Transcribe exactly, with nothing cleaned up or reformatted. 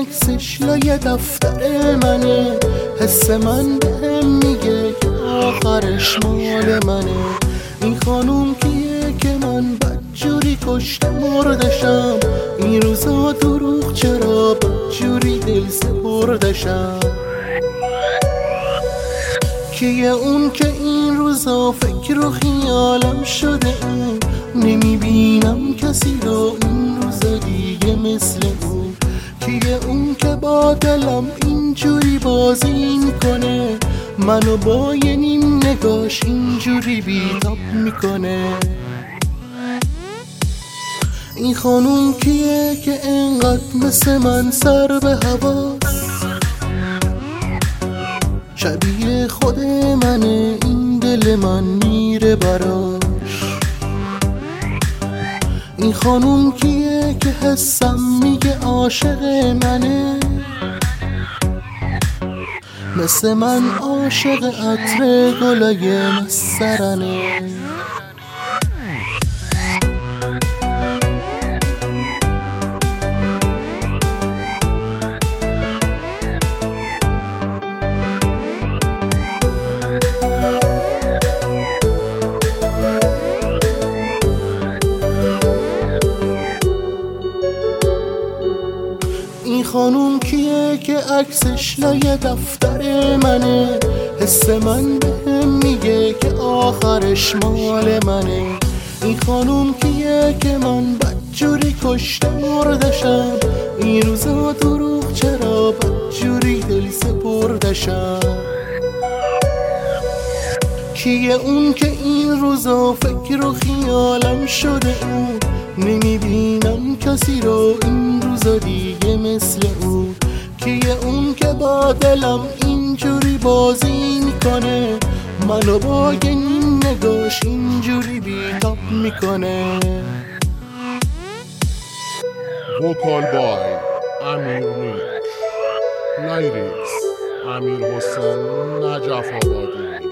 عکسش لای دفتر منه. حس من بهم میگه که آخرش مال منه. این خانوم کیه که من بدجوری کشته مردشم؟ این روزا دروغ چرا بدجوری دل سپردشم؟ کیه اون که این روزا فکر و خیالم شده اون؟ نمیبینم کسی رو این روزا دیگه مثل اون. کیه اون که با دلم اینجوری بازی میکنه؟ منو با یه نیم نگاش اینجوری بیتاب میکنه. این خانوم کیه که انقدر مثل من سر به هواست؟ شبیه خود منه این دل من میره براش. این خانوم کیه که حسم میگه عاشق منه؟ مثل من عاشق عطر گلای مسرنه. این خانوم کیه که عکسش لای دفتر منه؟ حس من بهم میگه که آخرش مال منه. این خانوم کیه که من بدجوری کشته مردشم؟ این روزا دروغ چرا بدجوری دل سپردشم؟ کیه اون که این روزا فکر و خیالم شده اون؟ نمیبینم کسی رو این روزا دیگه مثل اون. کیه اون که با دلم اینجوری بازی میکنه؟ منو با یه نیم نگاش اینجوری بیتاب میکنه. وکال بای امیر نیک، لیریکس امیر حسین نجف آبادی.